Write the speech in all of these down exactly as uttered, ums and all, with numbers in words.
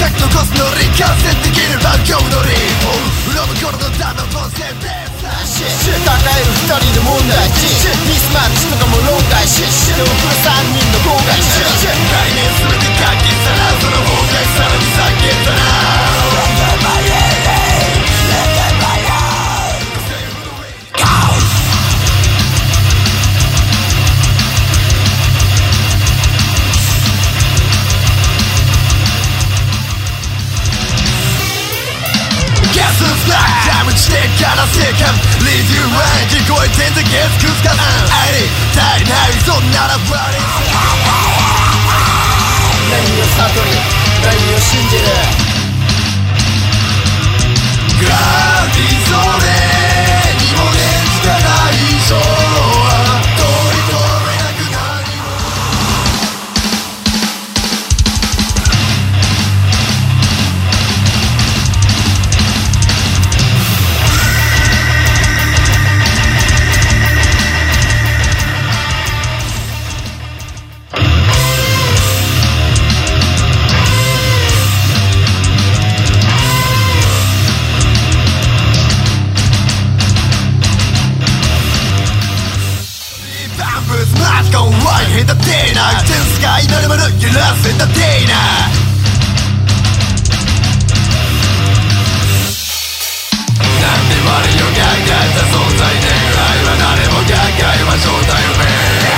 書き残すノリ完成できるラッキョウノリうろぶ頃のダムボンセンベース抱える二人の問題児ミスマッチとかも論外し死の送る三人の後悔し概念全て書きさらうその崩壊さらに叫んだなしてから正解 Leave you mind 聞こえてんだゲスクスか愛に足りないそんなら悪い何を悟り何を信じるガーディそれにもねつかないそうは取り留めなく何もエンターテイナー全世界まるまる揺らすエンターテイナーなんで我よががった存在で愛は誰もががいは正体をめ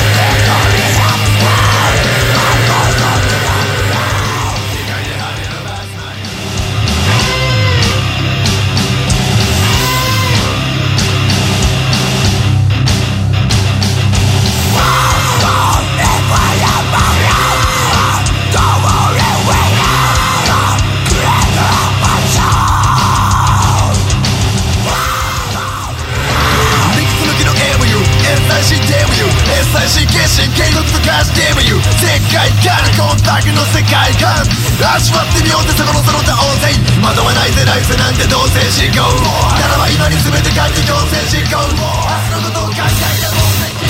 神経力と化して ディーブイユー 世界観コンタクトの世界観味わってみようってそこのその他大勢惑わないぜ来世なんて同性進行ならば今に全て書いて強制進行明日のことを考えても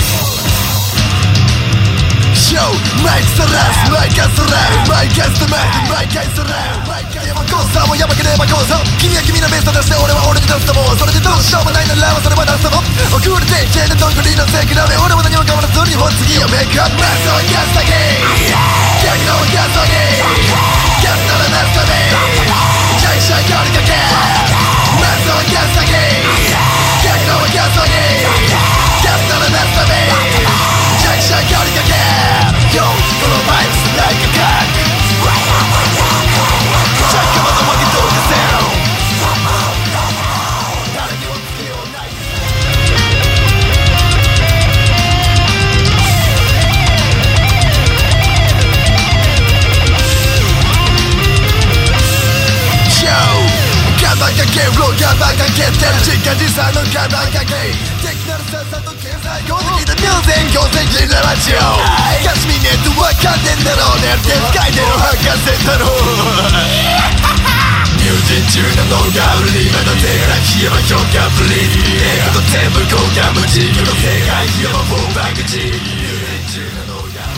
Show マイクさらすマイカスラウマイカスとマイクマイカスラウマイカ山こそもやばければこそ君は君のベスト出して俺は俺に出すともそれでどうしようもないならばそれは出すとも遅れていけんでどんぐりのせい比べ俺は何も変わらずにも次をメイクアップマスをキャスだけ逆のキャスだけキャスならなすためジャイシャー寄りかけマスをキャスだけ逆のキャスだけキャスならなすためジャイシャー寄りかけYo,このバイブス like a cock Check out the fucking dog sound 誰にもつけようないYo カバンかけろカバンかけてる時間時差のカバンかけ敵なるさっさと経済合的で妙然強制的なラジオガスミネットわかんねえんだろうねって書いてる博士だろ入陣中の動画売り目の手から冷えば評価プリ映画と全部交換無自由の世界冷えばフォーバックチ入陣中の動画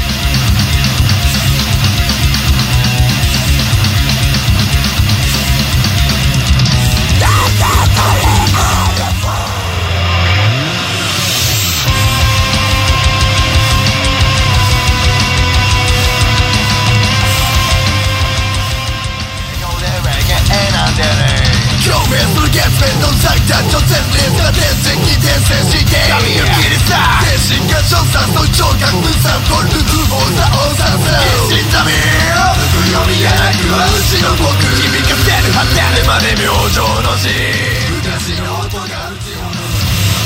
共鳴する月面の最多挑戦レースが転生に転生して髪を切り裂精神が調査そう聴覚無産ポルト不法さをさせる決心だめ吹く読みがなくは牛の僕響かせる果てるまで明星の死昔の音が打ち落とす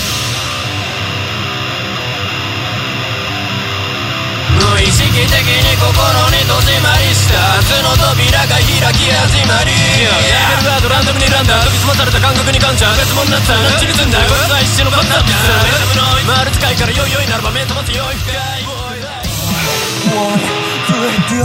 無意識的に心に閉じまりした明日の扉が開き始まりレーベルガードランダムにランダー研ぎ澄まされた感覚に感謝別物になったなちに積んだよ最初のバッターピスタ丸使いからよいよいならば目覚ませよい深いOne, three,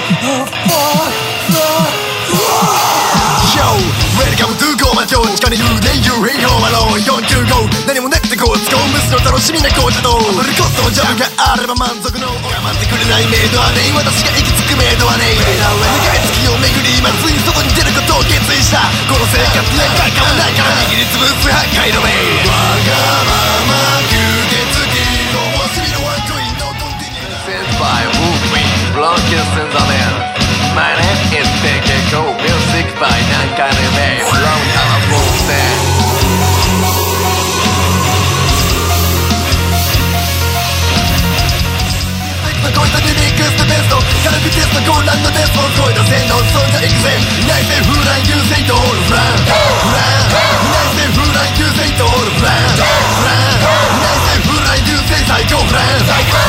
Yo, welcome to ゴーマ町地下に幽霊幽霊ホーマローンよんきゅうご何もなくてこう使うむしろ楽しみな工事とブルコストのジャブがあれば満足の我慢ってくれないメイドはね私が行き着く名度はねえ長い月を巡り今ついに外に出ることを決意したこの生活にはかかわないから握りつぶす破壊の目わがまま吸血鬼面白いワンコインのコンティニュー Sent by Wolfie, Blankets in the Man. My name is Tekeko, music by Nankanime, from California. こいつにミックスでベスト軽くテスト混乱のデスポン超えた性能そんじゃいくぜ内戦風乱優勢とオールフランフラン内戦風乱優勢とオールフランフラン内戦風乱優勢最高フラン